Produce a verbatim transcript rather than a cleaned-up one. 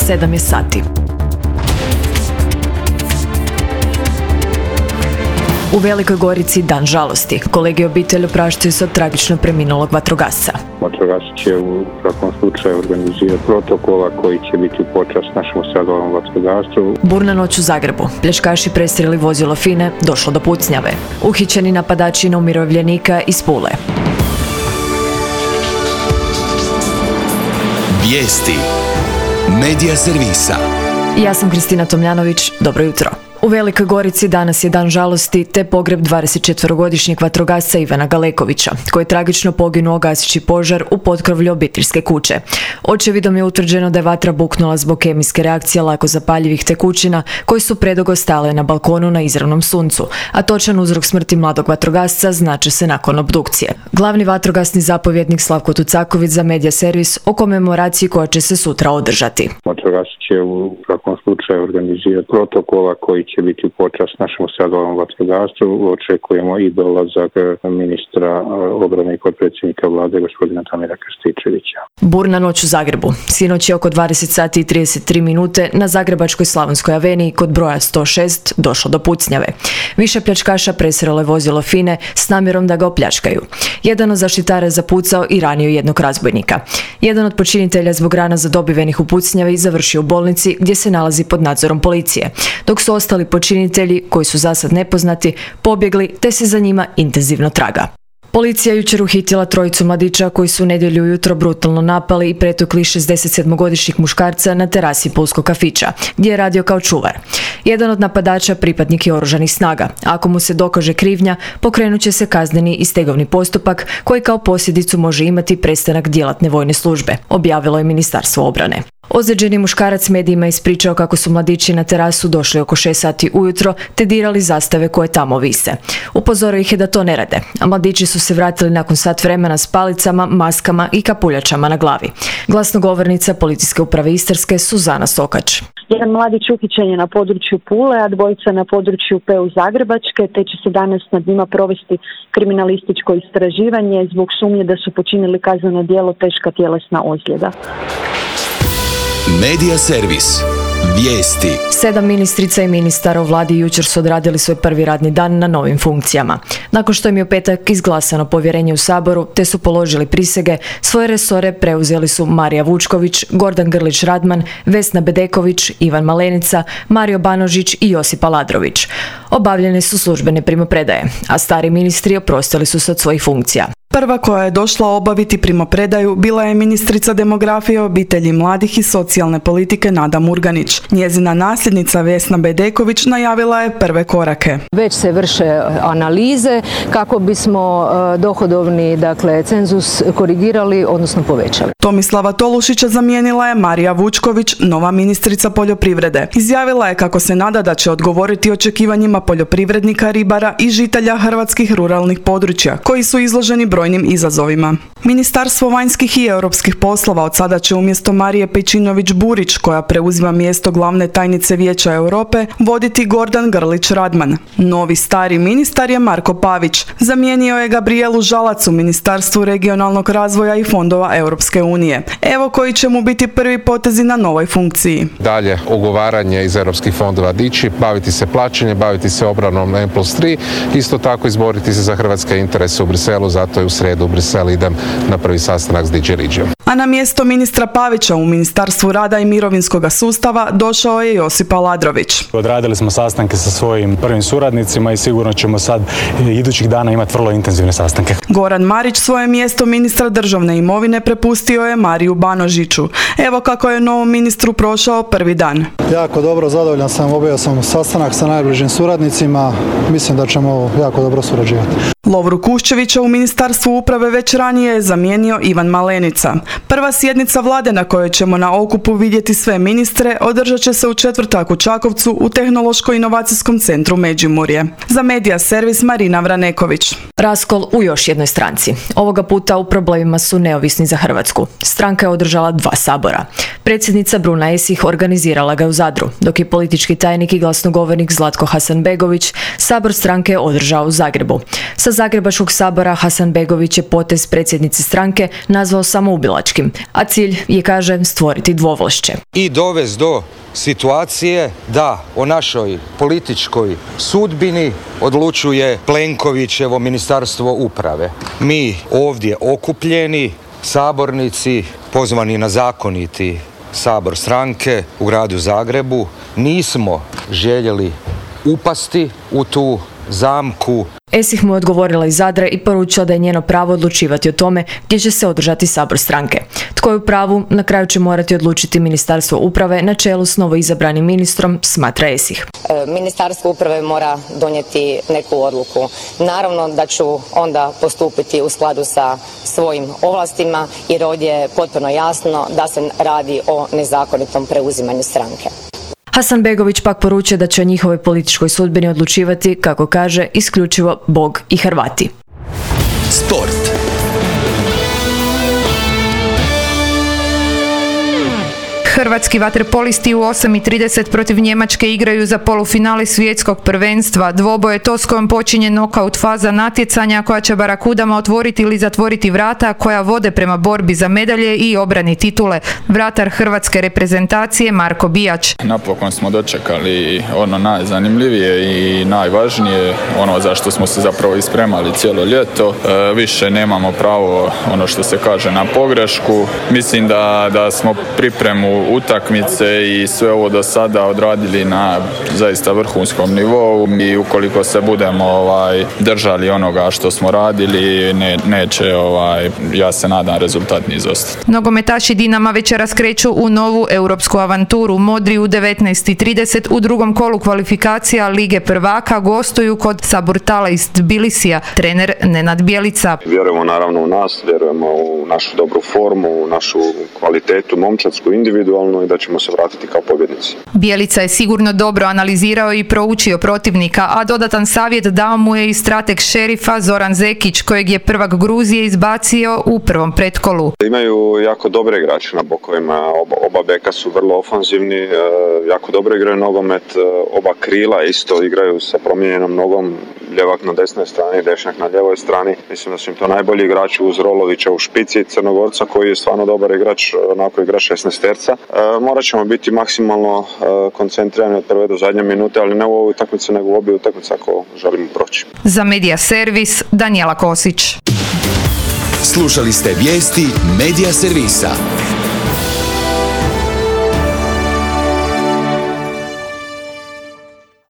sedam je sati. U Velikoj Gorici dan žalosti. Kolege i obitelj opraštaju se od tragično preminulog vatrogasca. Vatrogasci će u svakom slučaju organizirati protokola koji će biti u počast našem stradalom vatrogastvu. Burna noć u Zagrebu. Pljačkaši presreli vozilo FINE, došlo do pucnjave. Uhićeni napadači na umirovljenika iz Pule. Vijesti Medija servisa. Ja sam Kristina Tomljanović, dobro jutro. U Velikoj Gorici danas je dan žalosti te pogreb dvadesetčetverogodišnjeg vatrogasca Ivana Galekovića, koji je tragično poginuo gaseći požar u potkrovlju obiteljske kuće. Očevidom je utvrđeno da je vatra buknula zbog kemijske reakcije lako zapaljivih tekućina koji su predugo stale na balkonu na izravnom suncu, a točan uzrok smrti mladog vatrogasca znače se nakon obdukcije. Glavni vatrogasni zapovjednik Slavko Tucaković za Medija servis o komemoraciji koja će se sutra održati. Vatrogasci će u svakom slučaju organizirati protokola koji će biti u počast našem stradalom vatrogastvu. Očekujemo i dolazak ministra obrane i potpredsjednika vlade gospodina Damira Krstičevića. Burna noć u Zagrebu. Sinoć je oko dvadeset sati i trideset tri minute na Zagrebačkoj Slavonskoj aveniji kod broja sto šest došlo do pucnjave. Više pljačkaša presrelo je vozilo FINE s namjerom da ga opljačkaju. Jedan od zaštitara je zapucao i ranio jednog razbojnika. Jedan od počinitelja zbog rana zadobivenih u pucnjavi završio u bolnici gdje se nalazi pod nadzorom policije, dok su ostali počinitelji, koji su zasad nepoznati, pobjegli te se za njima intenzivno traga. Policija jučer uhitila trojicu mladića koji su u nedjelju ujutro brutalno napali i pretukli šezdesetsedmogodišnjeg muškarca na terasi pulskog kafića, gdje je radio kao čuvar. Jedan od napadača pripadnik je oružanih snaga. Ako mu se dokaže krivnja, pokrenut će se kazneni i stegovni postupak koji kao posljedicu može imati prestanak djelatne vojne službe, objavilo je Ministarstvo obrane. Ozlijeđeni muškarac medijima ispričao kako su mladići na terasu došli oko šest sati ujutro te dirali zastave koje tamo vise. Upozorio ih je da to ne rade, a mladići su se vratili nakon sat vremena s palicama, maskama i kapuljačama na glavi. Glasnogovornica Policijske uprave Istarske Suzana Sokač. Jedan mladić uhićen je na području Pule, a dvojica na području P U Zagrebačke, te će se danas nad njima provesti kriminalističko istraživanje zbog sumnje da su počinili kazneno djelo teška tjelesna ozljeda. Medija servis. Vijesti. Sedam ministrica i ministara u vladi jučer su odradili svoj prvi radni dan na novim funkcijama. Nakon što im je u petak izglasano povjerenje u Saboru, te su položili prisege, svoje resore preuzeli su Marija Vučković, Gordan Grlić Radman, Vesna Bedeković, Ivan Malenica, Mario Banožić i Josip Aladrović. Obavljene su službene primopredaje, a stari ministri oprostili su se od svojih funkcija. Prva koja je došla obaviti primopredaju bila je ministrica demografije, obitelji, mladih i socijalne politike Nada Murganić. Njezina nasljednica Vesna Bedeković najavila je prve korake. Već se vrše analize kako bismo dohodovni, dakle, cenzus korigirali, odnosno povećali. Tomislava Tolušića zamijenila je Marija Vučković, nova ministrica poljoprivrede. Izjavila je kako se nada da će odgovoriti očekivanjima poljoprivrednika, ribara i žitelja hrvatskih ruralnih područja, koji su izloženi brojnim izazovima. Ministarstvo vanjskih i europskih poslova od sada će umjesto Marije Pejčinović-Burić, koja preuzima mjesto glavne tajnice Vijeća Europe, voditi Gordan Grlić Radman. Novi stari ministar je Marko Pavić. Zamijenio je Gabrijelu Žalac u Ministarstvu regionalnog razvoja i fondova Europske unije. Evo koji će mu biti prvi potezi na novoj funkciji. Dalje ugovaranje iz europskih fondova dići, baviti se plaćanjem, baviti se obranom na M plus tri, isto tako izboriti se za hrvatske interese u Briselu, zato je u sredu u Brisel idem na prvi sastanak s D J Regiom. A na mjesto ministra Pavića u Ministarstvu rada i mirovinskog sustava došao je Josip Aladrović. Odradili smo sastanke sa svojim prvim suradnicima i sigurno ćemo sad idućih dana imati vrlo intenzivne sastanke. Goran Marić svoje mjesto ministra državne imovine prepustio je Mariju Banožiću. Evo kako je novom ministru prošao prvi dan. Jako dobro, zadovoljan sam, obavio sam sastanak sa najbližim suradnicima, mislim da ćemo jako dobro surađivati. Lovru Kuščevića u Ministarstvu uprave već ranije je zamijenio Ivan Malenica. Prva sjednica vlade na kojoj ćemo na okupu vidjeti sve ministre održat će se u četvrtak u Čakovcu u Tehnološko-inovacijskom centru Međimurje. Za Medija servis Marina Vraneković. Raskol u još jednoj stranci. Ovoga puta u problemima su Neovisni za Hrvatsku. Stranka je održala dva sabora. Predsjednica Bruna Esih organizirala ga u Zadru, dok je politički tajnik i glasnogovornik Zlatko Hasanbegović sabor stranke održao u Zagrebu. Sa Zagrebačkog sabora Hasanbegović je potez predsjednice stranke nazvao samoubilačkim. navijačkim, a cilj je, kaže, stvoriti dvovlašće. I dovesti do situacije da o našoj političkoj sudbini odlučuje Plenkovićevo Ministarstvo uprave. Mi ovdje okupljeni, sabornici, pozvani na zakoniti sabor stranke u gradu Zagrebu, nismo željeli upasti u tu zamku. Esih mu je odgovorila iz Zadra i poručila da je njeno pravo odlučivati o tome gdje će se održati sabor stranke. Tko je u pravu, na kraju će morati odlučiti Ministarstvo uprave na čelu s novoizabranim ministrom, smatra Esih. Ministarstvo uprave mora donijeti neku odluku. Naravno da ću onda postupiti u skladu sa svojim ovlastima, jer ovdje je potpuno jasno da se radi o nezakonitom preuzimanju stranke. Hasanbegović pak poručuje da će o njihovoj političkoj sudbini odlučivati, kako kaže, isključivo Bog i Hrvati. Sport. Hrvatski vaterpolisti u osam i trideset protiv Njemačke igraju za polufinale svjetskog prvenstva. Dvoboj je to s kojom počinje nokaut faza natjecanja koja će Barakudama otvoriti ili zatvoriti vrata koja vode prema borbi za medalje i obrani titule. Vratar hrvatske reprezentacije Marko Bijač. Napokon smo dočekali ono najzanimljivije i najvažnije, ono za što smo se zapravo ispremali cijelo ljeto. E, više nemamo pravo, ono što se kaže, na pogrešku. Mislim da, da smo pripremu utakmice i sve ovo do sada odradili na zaista vrhunskom nivou i ukoliko se budemo ovaj, držali onoga što smo radili, ne, neće, ovaj, ja se nadam, rezultat ni izostati. Nogometaši Dinama večeras kreću u novu europsku avanturu. Modri u devetnaest i trideset u drugom kolu kvalifikacija Lige prvaka gostuju kod Saburtala iz Tbilisija. Trener Nenad Bjelica. Vjerujemo naravno u nas, vjerujemo u našu dobru formu, u našu kvalitetu momčadsku, individualnu, i da ćemo se vratiti kao pobjednici. Bjelica je sigurno dobro analizirao i proučio protivnika, a dodatan savjet dao mu je i strateg Šerifa Zoran Zekić, kojeg je prvak Gruzije izbacio u prvom pretkolu. Imaju jako dobre igrače na bokovima, oba, oba beka su vrlo ofanzivni, jako dobro igraju nogomet, oba krila isto igraju sa promijenjenom nogom, ljevak na desnoj strani, dešnjak na ljevoj strani. Mislim da su im to najbolji igrači uz Rolovića u špici, Crnogorca koji je stvarno dobar igrač, onako igra šesnaesterca. E, morat ćemo biti maksimalno e, koncentrirani od prve do zadnje minute, ali ne u ovoj utakmici nego u obje utakmice ako želimo proći. Za Medija Servis, Danijela Kosić. Slušali ste vijesti Medija Servisa.